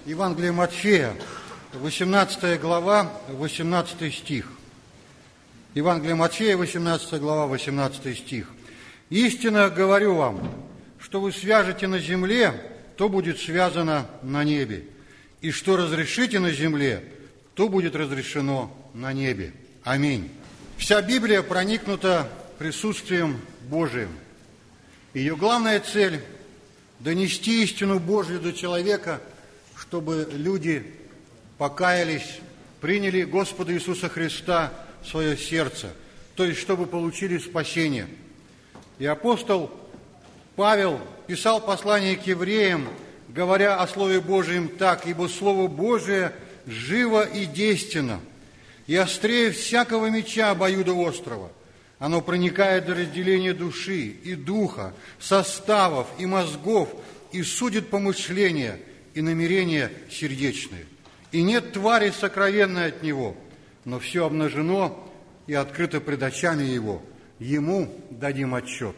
Евангелие Матфея, 18 глава, 18 стих. Евангелие Матфея, 18 глава, 18 стих. «Истинно говорю вам, что вы свяжете на земле, то будет связано на небе, и что разрешите на земле, то будет разрешено на небе». Аминь. Вся Библия проникнута присутствием Божиим. Ее главная цель – донести истину Божью до человека, чтобы люди покаялись, приняли Господа Иисуса Христа в свое сердце, то есть чтобы получили спасение. И апостол Павел писал послание к евреям, говоря о Слове Божьем так: «Ибо Слово Божие живо и действенно, и острее всякого меча обоюдоострого. Оно проникает до разделения души и духа, составов и мозгов, и судит помышления и намерения сердечные. И нет твари сокровенной от него, но все обнажено и открыто пред очами его. Ему дадим отчет».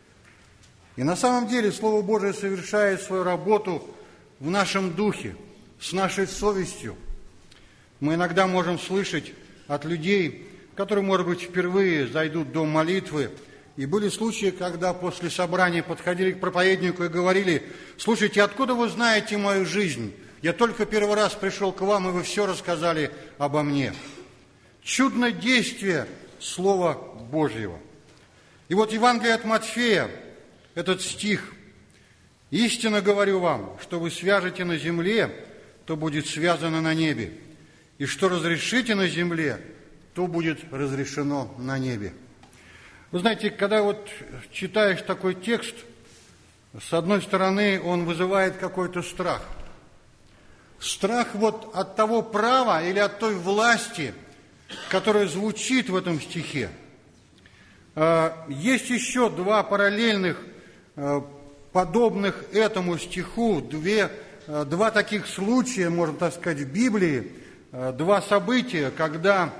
И на самом деле Слово Божие совершает свою работу в нашем духе, с нашей совестью. Мы иногда можем слышать от людей, которые, может быть, впервые зайдут в дом молитвы, и были случаи, когда после собрания подходили к проповеднику и говорили: «Слушайте, откуда вы знаете мою жизнь? Я только первый раз пришел к вам, и вы все рассказали обо мне». Чудное действие Слова Божьего. И вот Евангелие от Матфея, этот стих: «Истинно говорю вам, что вы свяжете на земле, то будет связано на небе, и что разрешите на земле, то будет разрешено на небе». Вы знаете, когда вот читаешь такой текст, с одной стороны, он вызывает какой-то страх. Страх вот от того права или от той власти, которая звучит в этом стихе. Есть еще два параллельных, подобных этому стиху, два таких случая, можно так сказать, в Библии, два события, когда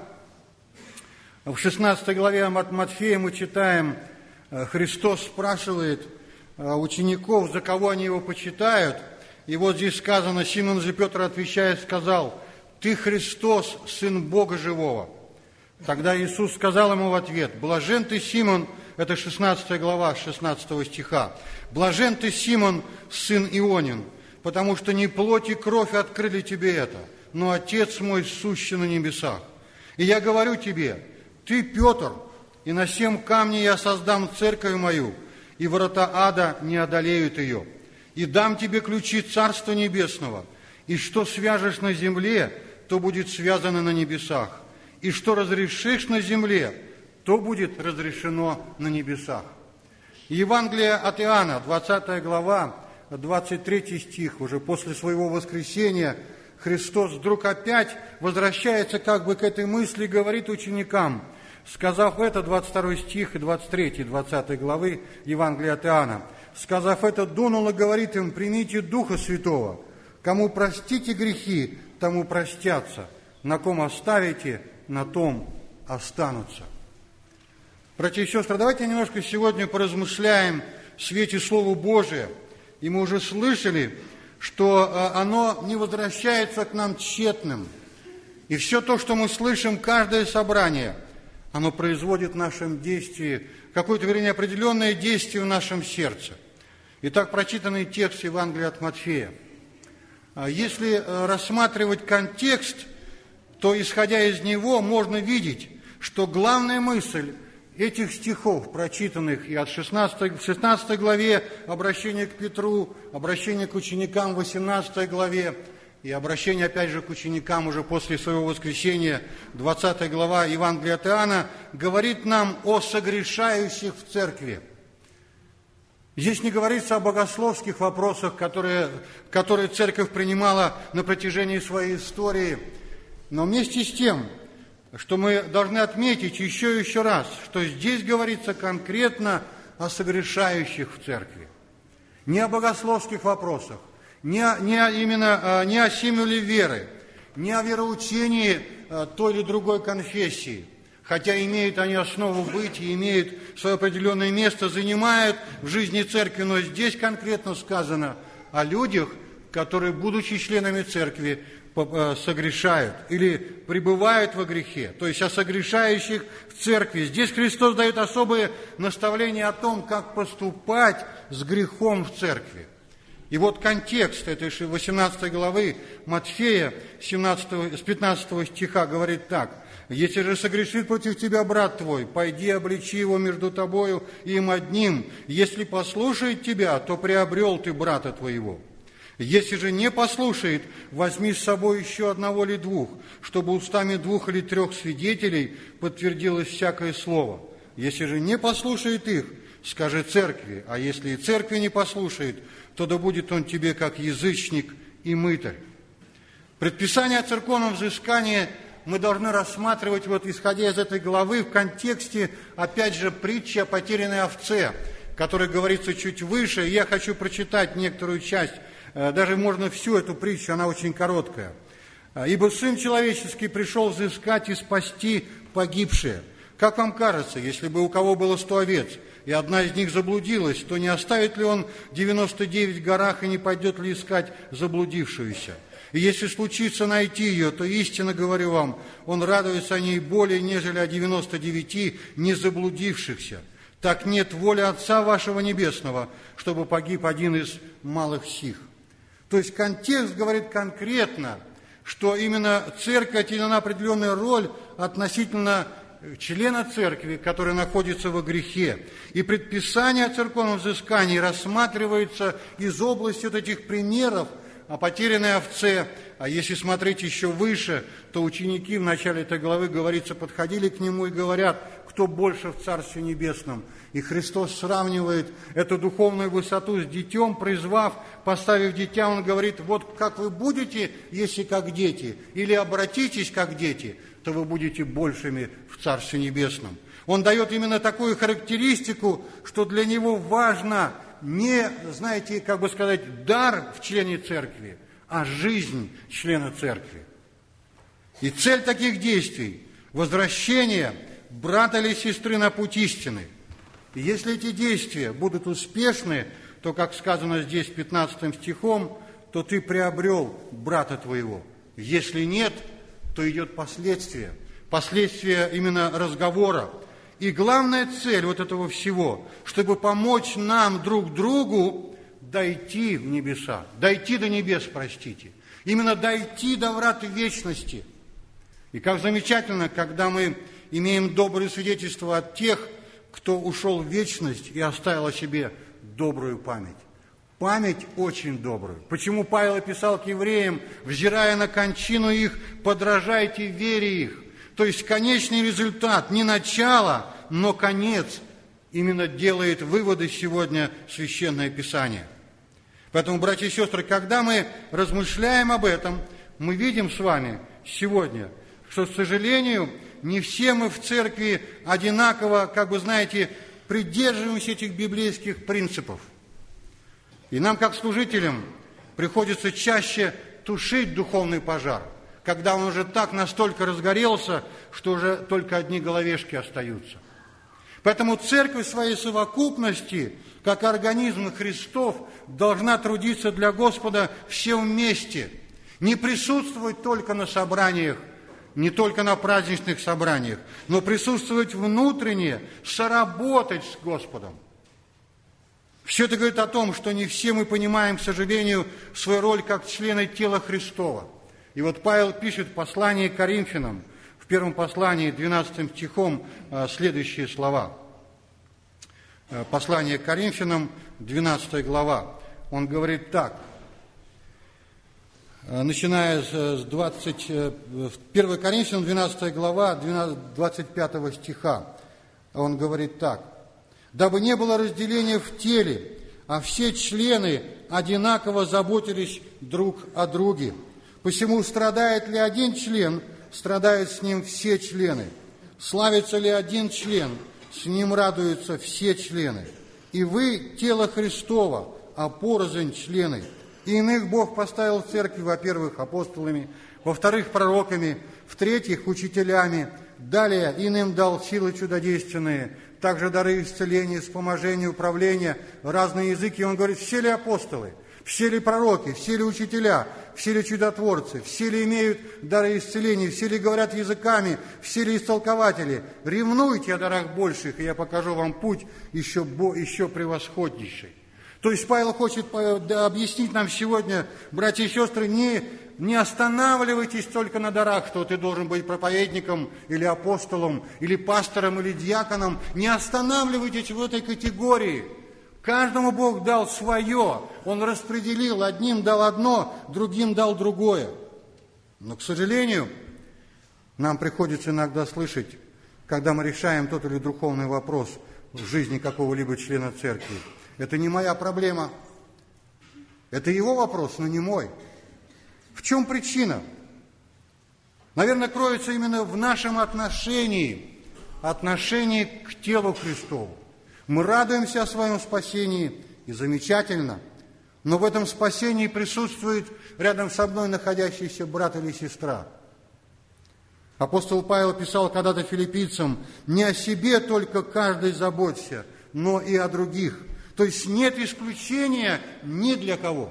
в 16 главе от Матфея мы читаем, Христос спрашивает учеников, за кого они его почитают. И вот здесь сказано: Симон же Петр, отвечая, сказал: «Ты Христос, Сын Бога Живого». Тогда Иисус сказал ему в ответ: «Блажен ты, Симон», это 16 глава, 16 стиха, «Блажен ты, Симон, сын Ионин, потому что не плоть и кровь открыли тебе это, но Отец мой, сущий на небесах. И я говорю тебе: ты, Петр, и на сем камне я создам церковь мою, и врата ада не одолеют ее. И дам тебе ключи Царства Небесного, и что свяжешь на земле, то будет связано на небесах, и что разрешишь на земле, то будет разрешено на небесах». Евангелие от Иоанна, 20 глава, 23 стих, уже после своего воскресения Христос вдруг опять возвращается как бы к этой мысли, говорит ученикам, сказав это, 22 стих и 23, 20 главы Евангелия от Иоанна, сказав это, дунул и говорит им: «Примите Духа Святого, кому простите грехи, тому простятся, на ком оставите, на том останутся». Братья и сестры, давайте немножко сегодня поразмышляем в свете Слова Божия. И мы уже слышали, что оно не возвращается к нам тщетным. И все то, что мы слышим, каждое собрание, оно производит в нашем действии какое-то, вернее, определенное действие в нашем сердце. Итак, прочитанный текст Евангелия от Матфея. Если рассматривать контекст, то, исходя из него, можно видеть, что главная мысль этих стихов, прочитанных и в 16 главе обращение к Петру, обращение к ученикам в 18 главе и обращение опять же к ученикам уже после своего воскресения, 20 глава Евангелия от Иоанна, говорит нам о согрешающих в церкви. Здесь не говорится о богословских вопросах, которые церковь принимала на протяжении своей истории, но вместе с тем, что мы должны отметить еще и еще раз, что здесь говорится конкретно о согрешающих в церкви. Не о богословских вопросах, не о символе веры, не о вероучении той или другой конфессии, хотя имеют они основу быть и имеют свое определенное место, занимают в жизни церкви, но здесь конкретно сказано о людях, которые, будучи членами церкви, согрешают или пребывают во грехе, то есть о согрешающих в церкви. Здесь Христос дает особые наставления о том, как поступать с грехом в церкви. И вот контекст этой 18 главы Матфея с 15 стиха говорит так: «Если же согрешит против тебя брат твой, пойди обличи его между тобою и им одним. Если послушает тебя, то приобрел ты брата твоего. Если же не послушает, возьми с собой еще одного или двух, чтобы устами 2 или 3 свидетелей подтвердилось всякое слово. Если же не послушает их, скажи церкви, а если и церкви не послушает, то да будет он тебе как язычник и мытарь». Предписание о церковном взыскании мы должны рассматривать, вот исходя из этой главы, в контексте, опять же, притчи о потерянной овце, которая говорится чуть выше. Я хочу прочитать некоторую часть, даже можно всю эту притчу, она очень короткая. «Ибо Сын Человеческий пришел взыскать и спасти погибшие. Как вам кажется, если бы у кого было 100 овец, и одна из них заблудилась, то не оставит ли он 99 в горах и не пойдет ли искать заблудившуюся? И если случится найти ее, то истинно говорю вам, он радуется о ней более, нежели о 99 не заблудившихся. Так нет воли Отца вашего Небесного, чтобы погиб один из малых сих». То есть контекст говорит конкретно, что именно церковь отделена определенная роль относительно члена церкви, который находится во грехе. И предписание о церковном взыскании рассматривается из области вот этих примеров о потерянной овце. А если смотреть еще выше, то ученики в начале этой главы, говорится, подходили к нему и говорят: кто больше в Царстве Небесном? И Христос сравнивает эту духовную высоту с детем, призвав, поставив дитя, Он говорит: вот как вы будете, если как дети, или обратитесь как дети, то вы будете большими в Царстве Небесном. Он дает именно такую характеристику, что для него важно не, знаете, как бы сказать, дар в члене церкви, а жизнь члена церкви. И цель таких действий – возвращение брата или сестры на путь истины. И если эти действия будут успешны, то, как сказано здесь 15 стихом, то ты приобрел брата твоего. Если нет, то идет последствие. Последствие именно разговора. И главная цель вот этого всего, чтобы помочь нам друг другу дойти в небеса, дойти до небес, простите. Именно дойти до врат вечности. И как замечательно, когда мы имеем доброе свидетельство от тех, кто ушел в вечность и оставил о себе добрую память. Память очень добрую. Почему Павел писал к евреям: взирая на кончину их, подражайте вере их. То есть конечный результат, не начало, но конец, именно делает выводы сегодня Священное Писание. Поэтому, братья и сестры, когда мы размышляем об этом, мы видим с вами сегодня, что, к сожалению, не все мы в церкви одинаково, как бы, знаете, придерживаемся этих библейских принципов. И нам, как служителям, приходится чаще тушить духовный пожар, когда он уже так настолько разгорелся, что уже только одни головешки остаются. Поэтому церковь в своей совокупности, как организм Христов, должна трудиться для Господа все вместе, не присутствовать только на собраниях, не только на праздничных собраниях, но присутствовать внутренне, соработать с Господом. Все это говорит о том, что не все мы понимаем, к сожалению, свою роль как члены тела Христова. И вот Павел пишет в послании к Коринфянам, в первом послании, 12 стихом, следующие слова. Послание к Коринфянам, 12 глава. Он говорит так, начиная с 1 Коринфянам, 12 глава, 25 стиха. Он говорит так. «Дабы не было разделения в теле, а все члены одинаково заботились друг о друге. Посему страдает ли один член, страдают с ним все члены. Славится ли один член, с ним радуются все члены. И вы – тело Христова, а порознь члены. И иных Бог поставил в церкви, во-первых, апостолами, во-вторых, пророками, в-третьих, учителями, далее иным дал силы чудодейственные, также дары исцеления, вспоможения, управления, разные языки. Он говорит, все ли апостолы? Все ли пророки, все ли учителя, все ли чудотворцы, все ли имеют дары исцеления, все ли говорят языками, все ли истолкователи? Ревнуйте о дарах больших, и я покажу вам путь еще превосходнейший. То есть Павел хочет объяснить нам сегодня, братья и сестры, не останавливайтесь только на дарах, что ты должен быть проповедником или апостолом, или пастором, или диаконом. Не останавливайтесь в этой категории. Каждому Бог дал свое. Он распределил, одним дал одно, другим дал другое. Но, к сожалению, нам приходится иногда слышать, когда мы решаем тот или духовный вопрос в жизни какого-либо члена церкви: это не моя проблема, это его вопрос, но не мой. В чем причина? Наверное, кроется именно в нашем отношении к телу Христову. Мы радуемся о своем спасении, и замечательно, но в этом спасении присутствует рядом со мной находящийся брат или сестра. Апостол Павел писал когда-то филиппийцам: «Не о себе только каждый заботься, но и о других». То есть нет исключения ни для кого.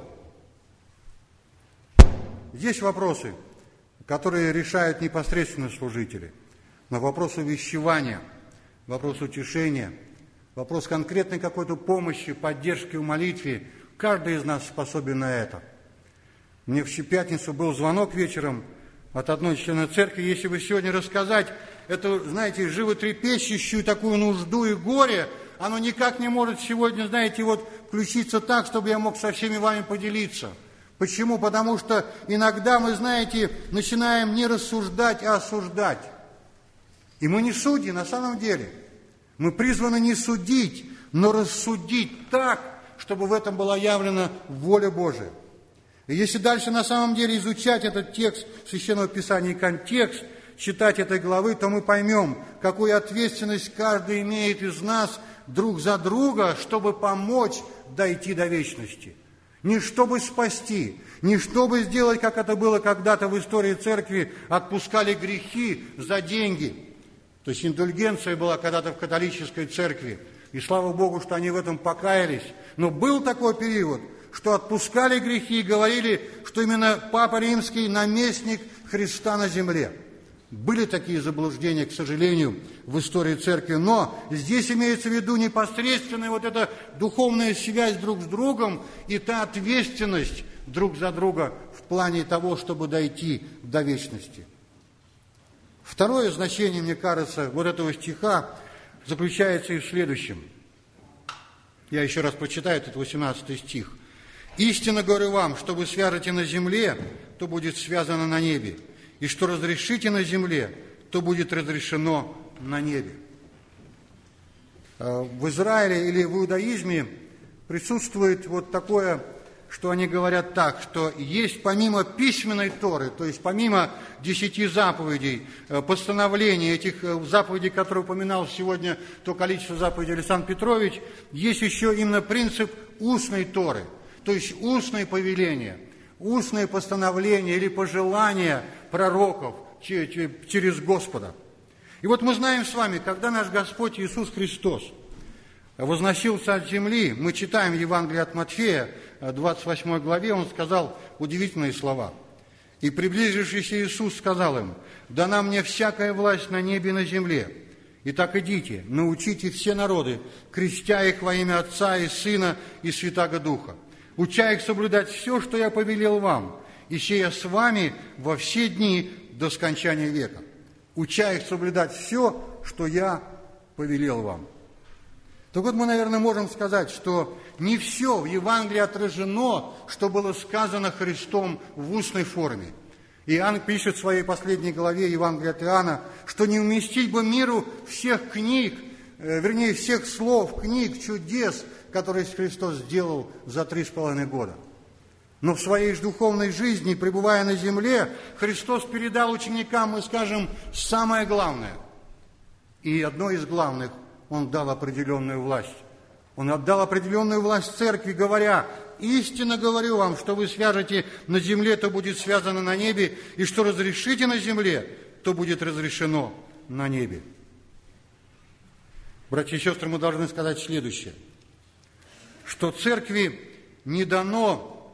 Есть вопросы, которые решают непосредственно служители, но вопрос увещевания, вопрос утешения, вопрос конкретной какой-то помощи, поддержки в молитве, каждый из нас способен на это. Мне в пятницу был звонок вечером от одной члена церкви. Если бы сегодня рассказать эту, знаете, животрепещущую такую нужду и горе, оно никак не может сегодня, знаете, вот включиться так, чтобы я мог со всеми вами поделиться. Почему? Потому что иногда мы, знаете, начинаем не рассуждать, а осуждать. И мы не судьи на самом деле. Мы призваны не судить, но рассудить так, чтобы в этом была явлена воля Божия. И если дальше на самом деле изучать этот текст Священного Писания и контекст, читать этой главы, то мы поймем, какую ответственность каждый имеет из нас друг за друга, чтобы помочь дойти до вечности. Не чтобы спасти, не чтобы сделать, как это было когда-то в истории церкви, отпускали грехи за деньги. То есть индульгенция была когда-то в католической церкви, и слава Богу, что они в этом покаялись. Но был такой период, что отпускали грехи и говорили, что именно Папа Римский наместник Христа на земле. Были такие заблуждения, к сожалению, в истории церкви, но здесь имеется в виду непосредственная вот эта духовная связь друг с другом и та ответственность друг за друга в плане того, чтобы дойти до вечности. Второе значение, мне кажется, вот этого стиха заключается и в следующем. Я еще раз прочитаю этот 18 стих. «Истинно говорю вам, что вы свяжете на земле, то будет связано на небе, и что разрешите на земле, то будет разрешено на небе». В Израиле или в иудаизме присутствует вот такое, что они говорят так, что есть помимо письменной Торы, то есть помимо 10 заповедей, постановлений, этих заповедей, которые упоминал сегодня, то количество заповедей Александр Петрович, есть еще именно принцип устной Торы, то есть устные повеления, устные постановления или пожелания пророков через Господа. И вот мы знаем с вами, когда наш Господь Иисус Христос возносился от земли, мы читаем Евангелие от Матфея, 28 главе, Он сказал удивительные слова. «И приближившийся Иисус сказал им: дана мне всякая власть на небе и на земле. Итак, идите, научите все народы, крестя их во имя Отца и Сына и Святаго Духа, уча их соблюдать все, что я повелел вам, и сея с вами во все дни до скончания века». Уча их соблюдать все, что я повелел вам. Так вот, мы, наверное, можем сказать, что не все в Евангелии отражено, что было сказано Христом в устной форме. Иоанн пишет в своей последней главе Евангелия от Иоанна, что не уместить бы миру всех книг, вернее, всех слов, книг, чудес, которые Христос сделал за 3,5 года. Но в своей же духовной жизни, пребывая на земле, Христос передал ученикам, мы скажем, самое главное. И одно из главных – Он дал определенную власть. Он отдал определенную власть церкви, говоря: «Истинно говорю вам, что вы свяжете на земле, то будет связано на небе, и что разрешите на земле, то будет разрешено на небе». Братья и сестры, мы должны сказать следующее, что церкви не дано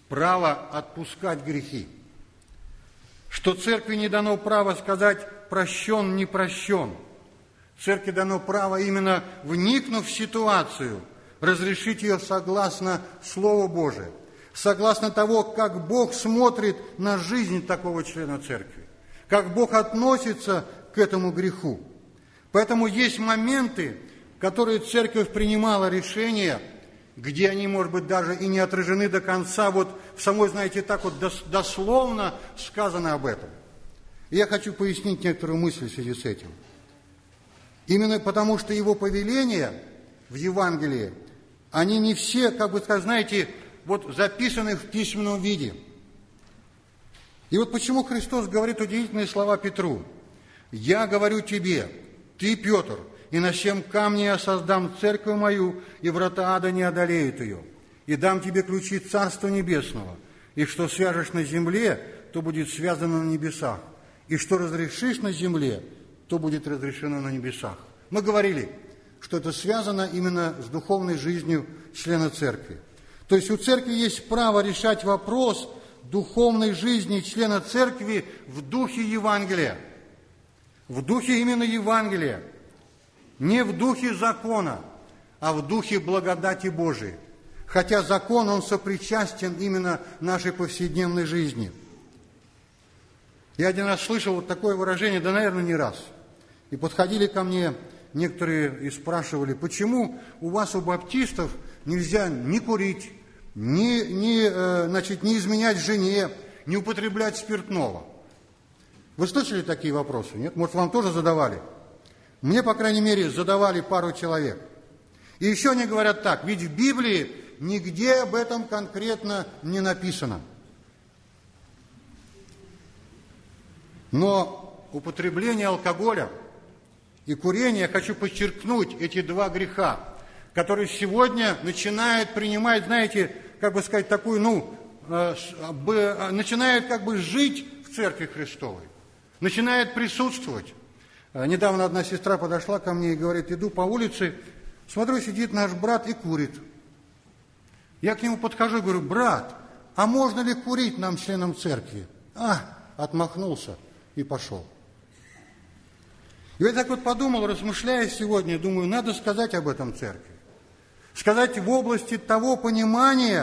право отпускать грехи, что церкви не дано право сказать «прощен, не прощен». Церкви дано право, именно вникнув в ситуацию, разрешить ее согласно Слову Божию, согласно того, как Бог смотрит на жизнь такого члена церкви, как Бог относится к этому греху. Поэтому есть моменты, которые церковь принимала решения, где они, может быть, даже и не отражены до конца, вот в самой, знаете, так вот дословно сказано об этом. И я хочу пояснить некоторую мысль в связи с этим. Именно потому, что его повеления в Евангелии, они не все, как бы сказать, знаете, вот записаны в письменном виде. И вот почему Христос говорит удивительные слова Петру. «Я говорю тебе, ты, Петр, и на сем камне я создам церковь мою, и врата ада не одолеют ее. И дам тебе ключи Царства Небесного, и что свяжешь на земле, то будет связано на небесах, и что разрешишь на земле, то будет разрешено на небесах». Мы говорили, что это связано именно с духовной жизнью члена церкви. То есть у церкви есть право решать вопрос духовной жизни члена церкви в духе Евангелия. В духе именно Евангелия. Не в духе закона, а в духе благодати Божией. Хотя закон, он сопричастен именно нашей повседневной жизни. Я один раз слышал вот такое выражение, да, наверное, не раз. И подходили ко мне некоторые и спрашивали, почему у вас, у баптистов, нельзя ни курить, ни изменять жене, не употреблять спиртного. Вы слышали такие вопросы? Нет? Может, вам тоже задавали? Мне, по крайней мере, задавали пару человек. И еще они говорят так, ведь в Библии нигде об этом конкретно не написано. Но употребление алкоголя и курение, я хочу подчеркнуть, эти два греха, которые сегодня начинают принимать, знаете, как бы сказать, такую, начинают как бы жить в Церкви Христовой, начинают присутствовать. Недавно одна сестра подошла ко мне и говорит, иду по улице, смотрю, сидит наш брат и курит. Я к нему подхожу и говорю, брат, а можно ли курить нам, членам церкви? Отмахнулся и пошел. И я так вот подумал, размышляя сегодня, думаю, надо сказать об этом церкви. Сказать в области того понимания,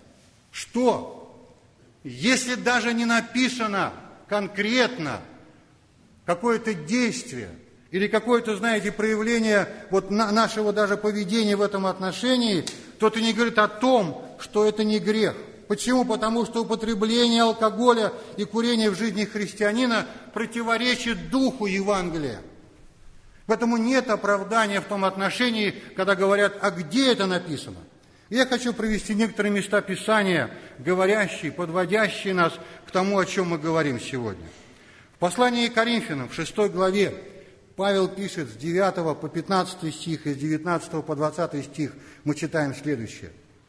что если даже не написано конкретно какое-то действие или какое-то, знаете, проявление вот нашего даже поведения в этом отношении, то это не говорит о том, что это не грех. Почему? Потому что употребление алкоголя и курение в жизни христианина противоречит духу Евангелия. Поэтому нет оправдания в том отношении, когда говорят, а где это написано? Я хочу привести некоторые места Писания, говорящие, подводящие нас к тому, о чем мы говорим сегодня. В послании к Коринфянам, в 6 главе, Павел пишет с 9 по 15 стих, и с 19 по 20 стих мы читаем следующее.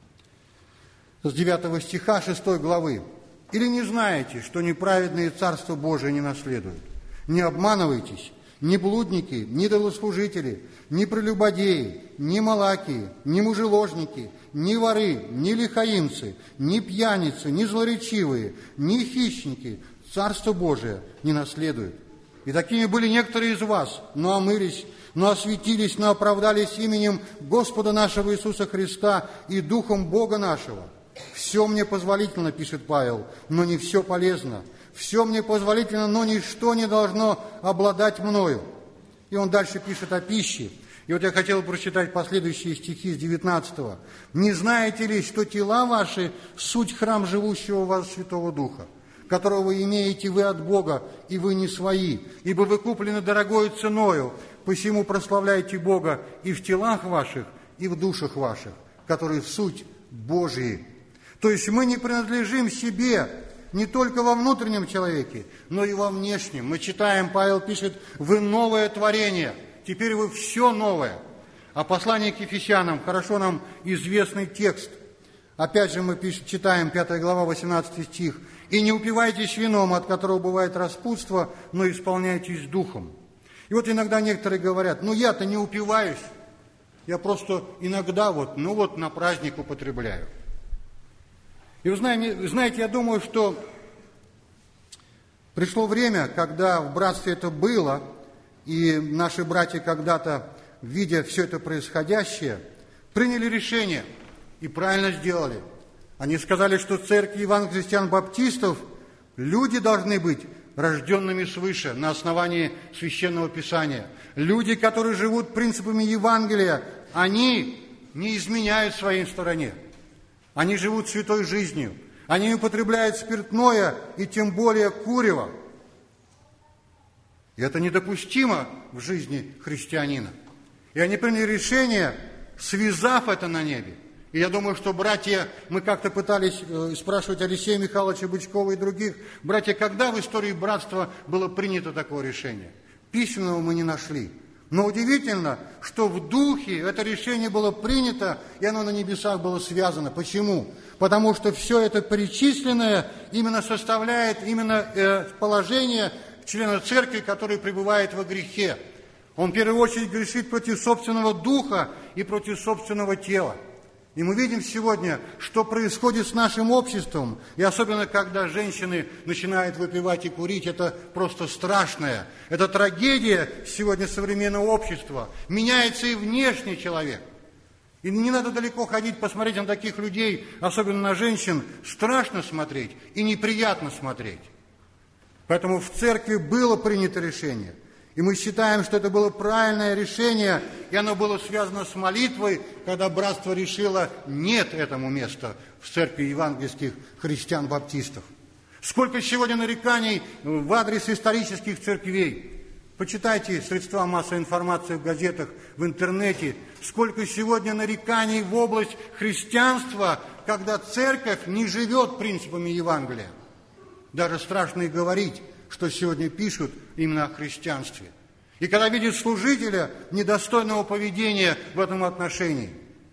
С 9 стиха 6 главы. «Или не знаете, что неправедные Царство Божие не наследуют? Не обманывайтесь, ни блудники, ни идолослужители, ни прелюбодеи, ни малакии, ни мужеложники, ни воры, ни лихаимцы, ни пьяницы, ни злоречивые, ни хищники Царство Божие не наследуют. И такими были некоторые из вас, но омылись, но осветились, но оправдались именем Господа нашего Иисуса Христа и Духом Бога нашего. Все мне позволительно, пишет Павел, но не все полезно. Все мне позволительно, но ничто не должно обладать мною». И он дальше пишет о пище. И вот я хотел прочитать последующие стихи с 19-го. «Не знаете ли, что тела ваши – суть храм живущего у вас Святого Духа, которого вы имеете вы от Бога, и вы не свои, ибо вы куплены дорогою ценою, посему прославляйте Бога и в телах ваших, и в душах ваших, которые в суть Божьи». То есть мы не принадлежим себе не только во внутреннем человеке, но и во внешнем. Мы читаем, Павел пишет, «Вы новое творение». Теперь вы все новое. А послание к Ефесянам, хорошо нам известный текст. Опять же мы читаем 5 глава, 18 стих. «И не упивайтесь вином, от которого бывает распутство, но исполняйтесь духом». И вот иногда некоторые говорят, я-то не упиваюсь, я просто иногда на праздник употребляю. И вы знаете, я думаю, что пришло время, когда в братстве это было, и наши братья когда-то, видя все это происходящее, приняли решение и правильно сделали. Они сказали, что в церкви евангельских христиан-баптистов люди должны быть рожденными свыше на основании Священного Писания. Люди, которые живут принципами Евангелия, они не изменяют своей стороне. Они живут святой жизнью. Они не употребляют спиртное и тем более курево. И это недопустимо в жизни христианина. И они приняли решение, связав это на небе. И я думаю, что братья, мы как-то пытались спрашивать Алексея Михайловича Бычкова и других, братья, когда в истории братства было принято такое решение? Письменного мы не нашли. Но удивительно, что в духе это решение было принято, и оно на небесах было связано. Почему? Потому что все это перечисленное именно составляет положение члена церкви, который пребывает во грехе. Он в первую очередь грешит против собственного духа и против собственного тела. И мы видим сегодня, что происходит с нашим обществом, и особенно, когда женщины начинают выпивать и курить, это просто страшное. Это трагедия сегодня современного общества. Меняется и внешний человек. И не надо далеко ходить, посмотреть на таких людей, особенно на женщин, страшно смотреть и неприятно смотреть. Поэтому в церкви было принято решение. И мы считаем, что это было правильное решение, и оно было связано с молитвой, когда братство решило нет этому места в церкви евангельских христиан-баптистов. Сколько сегодня нареканий в адрес исторических церквей. Почитайте средства массовой информации в газетах, в интернете. Сколько сегодня нареканий в область христианства, когда церковь не живет принципами Евангелия. Даже страшно и говорить, что сегодня пишут именно о христианстве. И когда видят служителя недостойного поведения в этом отношении.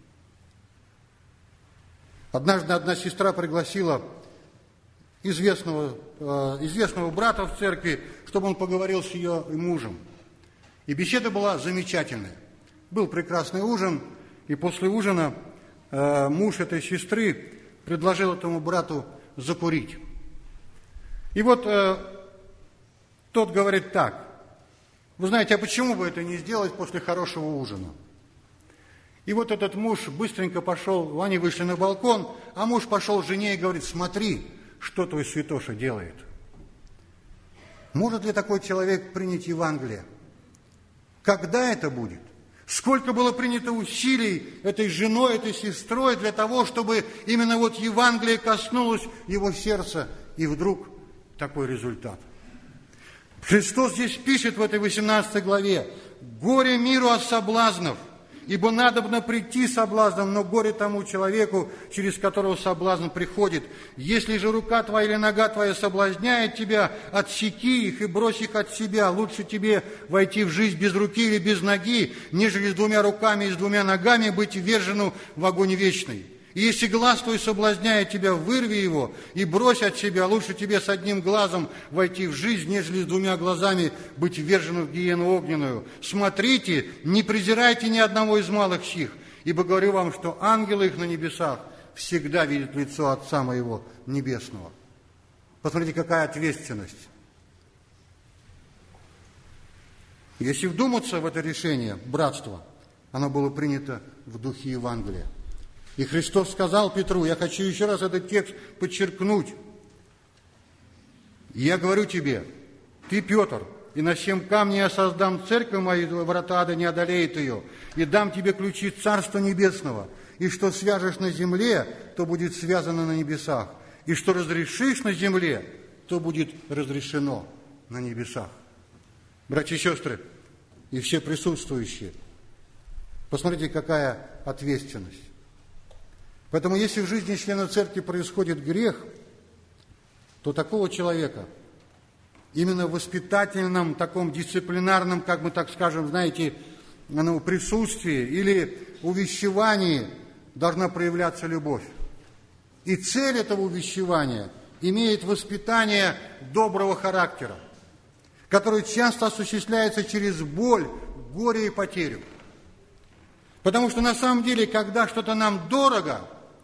Однажды одна сестра пригласила известного брата в церкви, чтобы он поговорил с ее мужем. И беседа была замечательная. Был прекрасный ужин, и после ужина муж этой сестры предложил этому брату закурить. И вот тот говорит так: вы знаете, а почему бы это не сделать после хорошего ужина? И вот этот муж быстренько пошел, они вышли на балкон, а муж пошел к жене и говорит: смотри, что твой святоша делает. Может ли такой человек принять Евангелие? Когда это будет? Сколько было принято усилий этой женой, этой сестрой для того, чтобы именно вот Евангелие коснулось его сердца, и вдруг такой результат. Христос здесь пишет в этой 18 главе: «Горе миру от соблазнов, ибо надобно прийти соблазном, но горе тому человеку, через которого соблазн приходит. Если же рука твоя или нога твоя соблазняет тебя, отсеки их и брось их от себя. Лучше тебе войти в жизнь без руки или без ноги, нежели с двумя руками и с двумя ногами быть ввержену в огонь вечный. И если глаз твой соблазняет тебя, вырви его и брось от себя. Лучше тебе с одним глазом войти в жизнь, нежели с двумя глазами быть вверженным в гиену огненную. Смотрите, не презирайте ни одного из малых сих, ибо говорю вам, что ангелы их на небесах всегда видят лицо Отца моего Небесного». Посмотрите, какая ответственность. Если вдуматься в это решение братства, оно было принято в духе Евангелия. И Христос сказал Петру, я хочу еще раз этот текст подчеркнуть. Я говорю тебе, ты, Петр, и на сем камне я создам церковь мою, врата ада не одолеет ее, и дам тебе ключи Царства Небесного, и что свяжешь на земле, то будет связано на небесах, и что разрешишь на земле, то будет разрешено на небесах. Братья и сестры, и все присутствующие, посмотрите, какая ответственность. Поэтому, если в жизни члена церкви происходит грех, то такого человека именно в воспитательном, таком дисциплинарном, как мы так скажем, знаете, присутствии или увещевании должна проявляться любовь. И цель этого увещевания имеет воспитание доброго характера, который часто осуществляется через боль, горе и потерю. Потому что на самом деле, когда что-то нам дорого,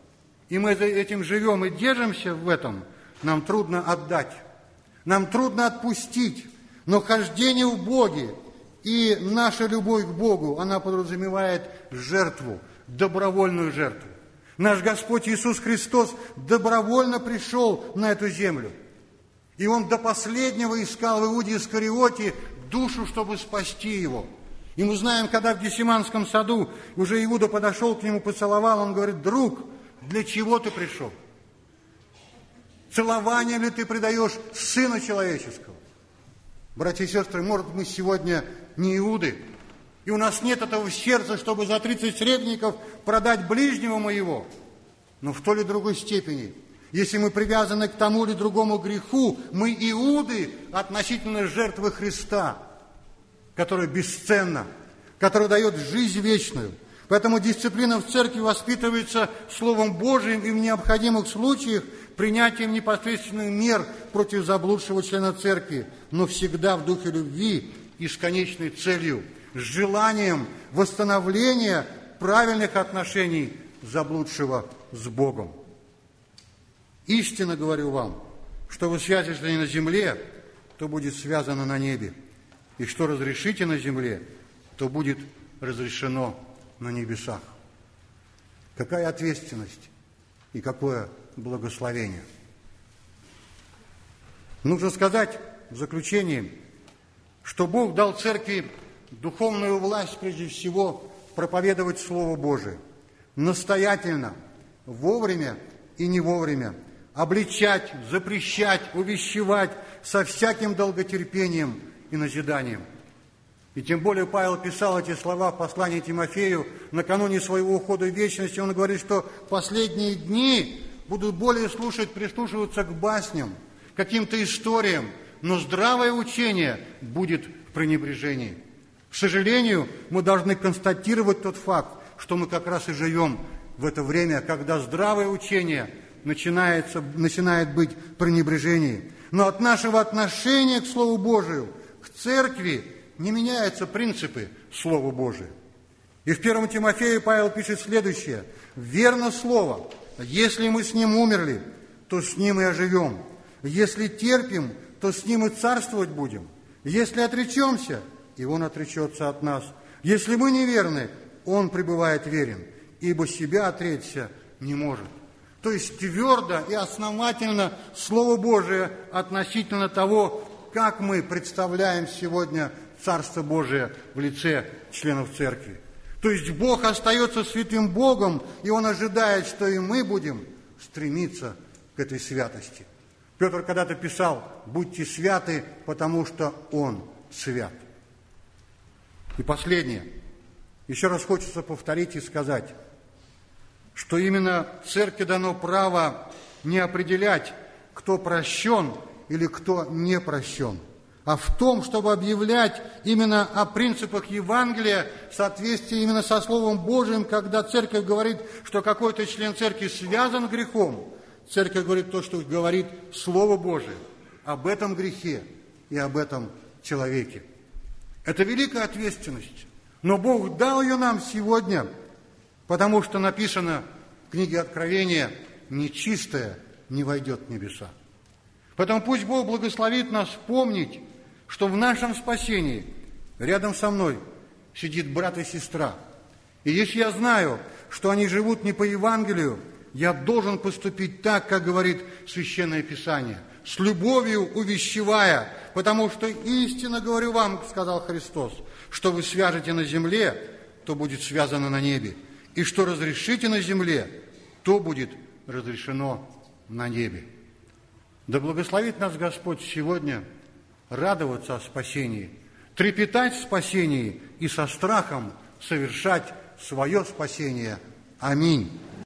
и мы этим живем и держимся в этом, нам трудно отдать, нам трудно отпустить. Но хождение в Боге и наша любовь к Богу, она подразумевает жертву, добровольную жертву. Наш Господь Иисус Христос добровольно пришел на эту землю. И Он до последнего искал в Иуде Искариоте душу, чтобы спасти его. И мы знаем, когда в Гефсиманском саду уже Иуда подошел к нему, поцеловал, он говорит: друг, для чего ты пришел? Целование ли ты предаешь Сына Человеческого? Братья и сестры, может, мы сегодня не Иуды, и у нас нет этого сердца, чтобы за 30 сребреников продать ближнего моего. Но в той или другой степени, если мы привязаны к тому или другому греху, мы Иуды относительно жертвы Христа, которая бесценна, которая дает жизнь вечную. Поэтому дисциплина в церкви воспитывается Словом Божиим и в необходимых случаях принятием непосредственных мер против заблудшего члена церкви, но всегда в духе любви и с конечной целью, с желанием восстановления правильных отношений заблудшего с Богом. Истинно говорю вам, что вы свяжете на земле, то будет связано на небе, и что разрешите на земле, то будет разрешено на небесах. Какая ответственность и какое благословение. Нужно сказать в заключение, что Бог дал церкви духовную власть, прежде всего, проповедовать Слово Божие, настоятельно, вовремя и не вовремя, обличать, запрещать, увещевать со всяким долготерпением и назиданием. И тем более Павел писал эти слова в послании Тимофею накануне своего ухода в вечность. Он говорит, что последние дни будут более прислушиваться к басням, каким-то историям, но здравое учение будет в пренебрежении. К сожалению, мы должны констатировать тот факт, что мы как раз и живем в это время, когда здравое учение начинает быть пренебрежением. Но от нашего отношения к Слову Божию, к церкви, не меняются принципы Слова Божия. И в 1 Тимофею Павел пишет следующее: «Верно слово, если мы с ним умерли, то с ним и оживем. Если терпим, то с ним и царствовать будем. Если отречемся, и он отречется от нас. Если мы неверны, он пребывает верен, ибо себя отречься не может». То есть твердо и основательно Слово Божие относительно того, как мы представляем сегодня Царство Божие в лице членов церкви. То есть Бог остается святым Богом, и Он ожидает, что и мы будем стремиться к этой святости. Петр когда-то писал: «Будьте святы, потому что Он свят». И последнее. Еще раз хочется повторить и сказать, что именно церкви дано право не определять, кто прощен или кто не прощен, а в том, чтобы объявлять именно о принципах Евангелия в соответствии именно со Словом Божиим, когда церковь говорит, что какой-то член церкви связан грехом, церковь говорит то, что говорит Слово Божие об этом грехе и об этом человеке. Это великая ответственность, но Бог дал ее нам сегодня, потому что написано в книге Откровения: «Нечистое не войдет в небеса». Поэтому пусть Бог благословит нас помнить, что в нашем спасении рядом со мной сидит брат и сестра. И если я знаю, что они живут не по Евангелию, я должен поступить так, как говорит Священное Писание, с любовью увещевая, потому что истинно говорю вам, сказал Христос, что вы свяжете на земле, то будет связано на небе, и что разрешите на земле, то будет разрешено на небе. Да благословит нас Господь сегодня радоваться о спасении, трепетать в спасении и со страхом совершать свое спасение. Аминь.